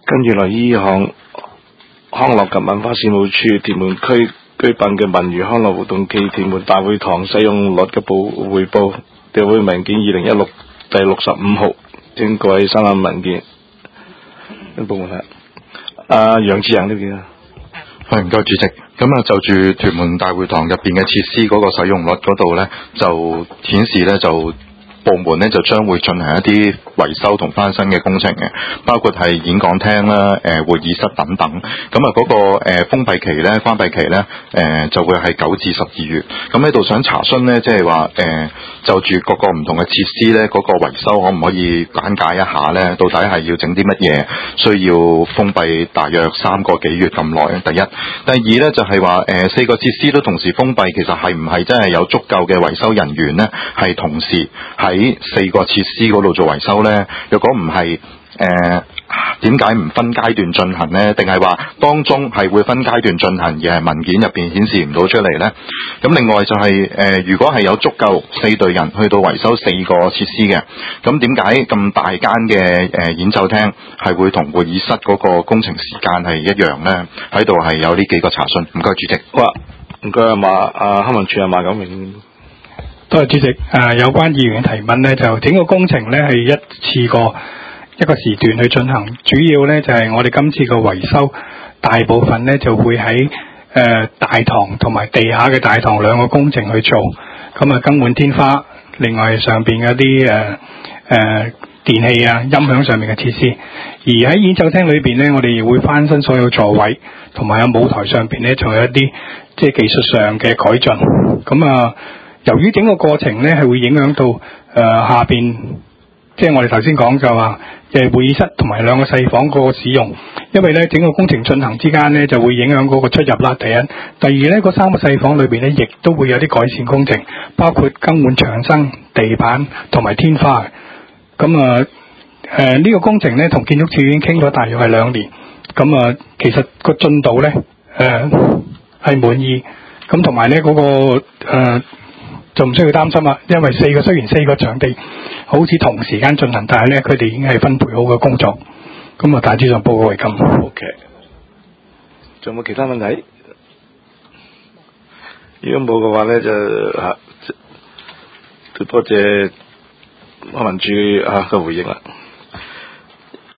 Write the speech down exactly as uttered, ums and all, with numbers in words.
跟住嚟呢項康樂及文化事務處屯門區舉辦嘅文娛康樂活動暨屯門大會堂使用率嘅報匯報調會文件二零一六第六十五號，經過喺三覽文件部門係阿楊志陽呢邊啊， 係唔該主席。咁啊，就住屯門大會堂入邊嘅設施嗰個使用率嗰度咧，就顯示咧就。部門咧就將會進行一啲維修同翻新嘅工程嘅，包括係演講廳啦、誒、呃、會議室等等。咁啊嗰個誒、呃、封閉期咧、關閉期咧，誒、呃、就會係九至十二月。咁喺度想查詢咧，即係話誒就住各個唔同嘅設施咧，嗰、那個維修可唔可以簡介一下咧？到底係要整啲乜嘢？需要封閉大約三個幾月咁耐？第一，第二咧就係話誒四個設施都同時封閉，其實係唔係真係有足夠嘅維修人員咧？係同時係喺四個設施嗰度做維修呢？若果唔係，誒點解唔分階段進行呢？定係話當中係會分階段進行，而係文件入邊顯示唔到出嚟呢？咁另外就係、是、誒、呃，如果係有足夠四隊人去到維修四個設施嘅，咁點解咁大間嘅誒演奏廳係會同會議室嗰個工程時間係一樣呢？喺度係有呢幾個查詢。唔該主席。 好，唔該阿馬阿康文署阿馬錦榮。 多謝主席。誒、呃，有關議員嘅提問呢，就整個工程呢係一次過一個時段去進行，主要呢就係、是、我哋今次嘅維修，大部分呢就會喺誒、呃、大堂同埋地下嘅大堂兩個工程去做，咁啊更換天花，另外上邊嗰啲誒誒電器啊、音響上面嘅設施，而喺演奏廳裏邊呢，我哋會翻新所有座位，同埋喺舞台上邊呢，仲有一啲即係技術上嘅改進，咁啊。由於整個過程咧係會影響到誒、呃、下邊，即係我哋頭先講就話嘅會議室同埋兩個細房嗰個使用，因為咧整個工程進行之間咧就會影響嗰個出入啦。第一，第二咧嗰三個細房裏邊咧亦都會有啲改善工程，包括更換牆身、地板同埋天花。咁啊誒呢個工程咧同建築署已經傾咗大約係兩年，咁啊其實個進度咧誒係滿意，咁同埋咧嗰個誒。呃就唔需要擔心啦，因為四個雖然四個場地好似同時間進行，但係咧佢哋已經係分配好嘅工作。咁啊，大致上報告係咁。 OK。仲有冇其他問題？如果冇嘅話咧，就嚇，就多謝康文署嚇嘅回應啦。